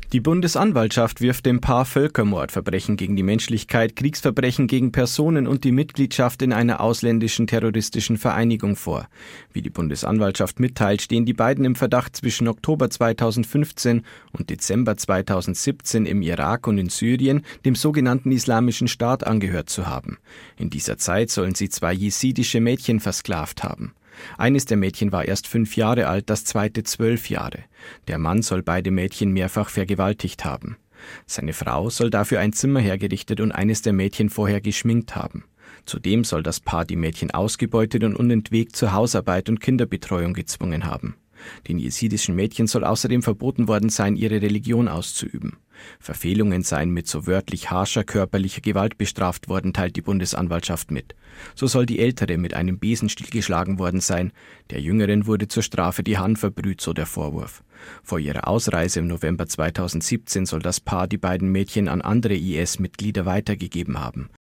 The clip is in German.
Die Bundesanwaltschaft wirft dem Paar Völkermord, Verbrechen gegen die Menschlichkeit, Kriegsverbrechen gegen Personen und die Mitgliedschaft in einer ausländischen terroristischen Vereinigung vor. Wie die Bundesanwaltschaft mitteilt, stehen die beiden im Verdacht, zwischen Oktober 2015 und Dezember 2017 im Irak und in Syrien dem sogenannten Islamischen Staat angehört zu haben. In dieser Zeit sollen sie 2 jesidische Mädchen versklavt haben. Eines der Mädchen war erst 5 Jahre alt, das zweite 12 Jahre. Der Mann soll beide Mädchen mehrfach vergewaltigt haben. Seine Frau soll dafür ein Zimmer hergerichtet und eines der Mädchen vorher geschminkt haben. Zudem soll das Paar die Mädchen ausgebeutet und unentwegt zur Hausarbeit und Kinderbetreuung gezwungen haben. Den jesidischen Mädchen soll außerdem verboten worden sein, ihre Religion auszuüben. Verfehlungen seien mit so wörtlich harscher körperlicher Gewalt bestraft worden, teilt die Bundesanwaltschaft mit. So soll die Ältere mit einem Besenstiel geschlagen worden sein. Der Jüngeren wurde zur Strafe die Hand verbrüht, so der Vorwurf. Vor ihrer Ausreise im November 2017 soll das Paar die beiden Mädchen an andere IS-Mitglieder weitergegeben haben.